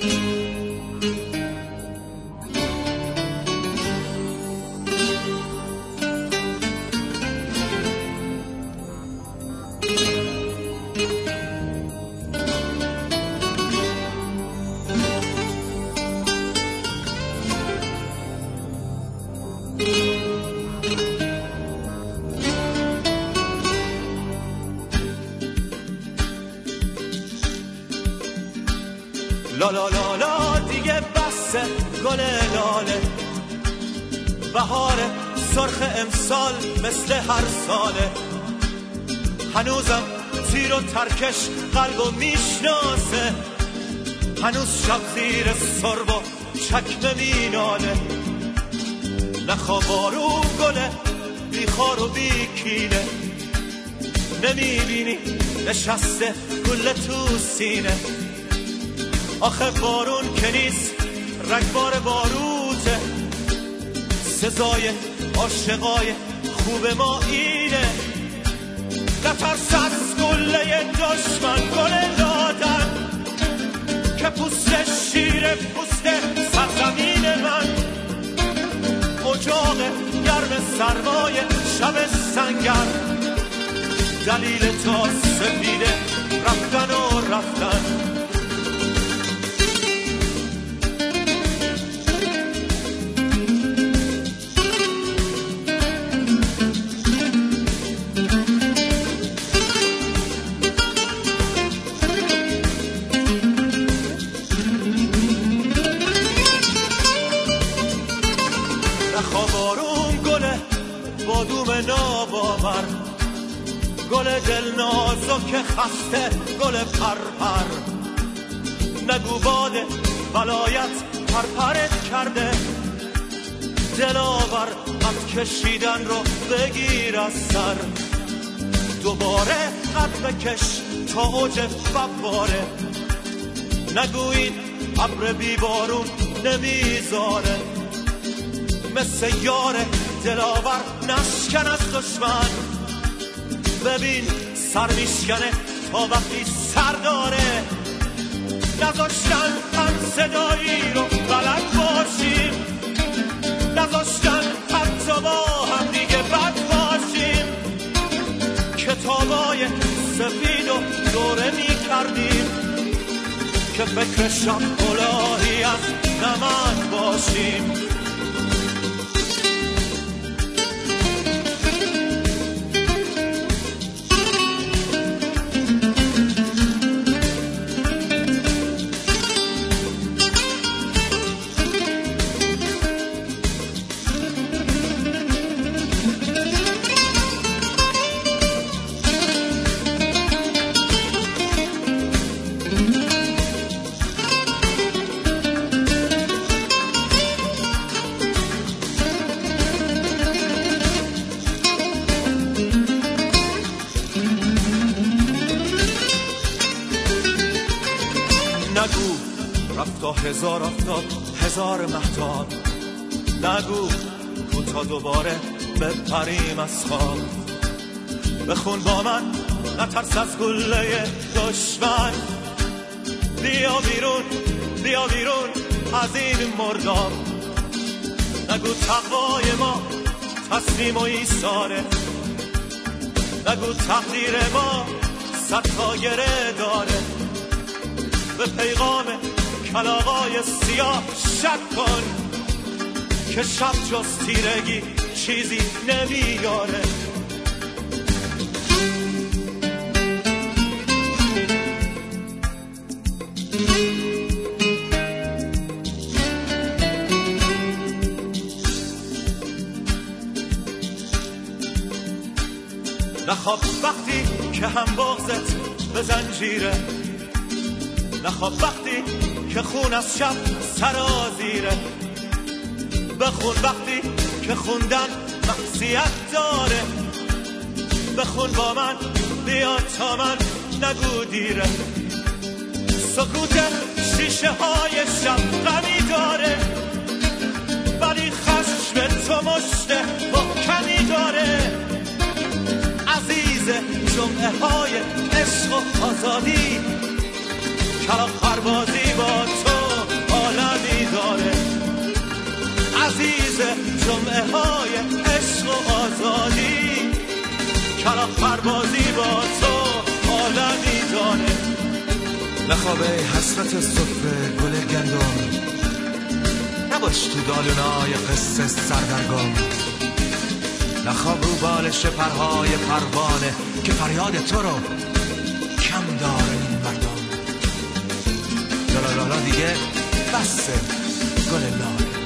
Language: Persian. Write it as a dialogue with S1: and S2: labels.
S1: لا لا لا لا دیگه بسه گل لاله، بهار سرخ امسال مثل هر ساله. هنوزم تیر و ترکش قلبو میشناسه، هنوز شب زیر سرب و چکمه میناله. نخوا بارون گله بیخار و بیکینه، نمیبینی نشسته گل تو سینه. آخه بارون که نیست رگبار باروته، سزای عاشقای خوب ما اینه. نترس از گله دشمن گل لادن، که پوست شیر پوست سرزمین من. اجاق گرم سرمای شب سنگر، دلیل تا سپیده رفتن و رفتن. ناباور گل دل نازک خسته گل پرپر، نگو باد ولایت پرپرت کرده. دلاور قد کشیدن رو بگیر از سر، دوباره قد بکش تا اوج فواره. نگو این ابر بی بارون نمیذاره، مثل یار دلاور نشکن از دشمن. ببین سر میشکنه تا وقتی سر داره، نذاشتن هم صدایی رو بلد باشیم، نذاشتن حتی با هم دیگه بد باشیم. کتابای سفید و دوره میکردیم، که فکر شب کلاهی از نمک باشیم. نگو رفتا هزار آفتاب هزار مهتاب، نگو کوتا دوباره بپریم از خواب. بخون با من نترس از گله دشمن، بیا بیرون بیا بیرون از این مرداب. نگو تقوای ما تسلیم و ایثاره، نگو تقدیر ما صد تا گره داره. به پیغام کلاغای سیاه شک کن، که شب جز تیرگی چیزی نمیاره. نخواب وقتی که هم بغضت به زنجیره، نخواب وقتی که خون از شب سرازیره. بخون وقتی که خوندن معصیت داره، بخون با من بیا تا من نگو دیره. سکوت شیشه های شب غمی داره، ولی خشم تو مشت محکمی داره. عزیز جمعه های عشق و آزادی، کلاغ پروازی با تو جمعه های عشق و آزادی کلاغ پروازی با تو عالمی دانه
S2: نخوابه حسرت صفر گل گندم نباش تو دالونای قصه سردرگم نخواب رو بالش پرهای پروانه که فریاد تو رو کم داره این مردم لالالا دیگه بسه گل لاله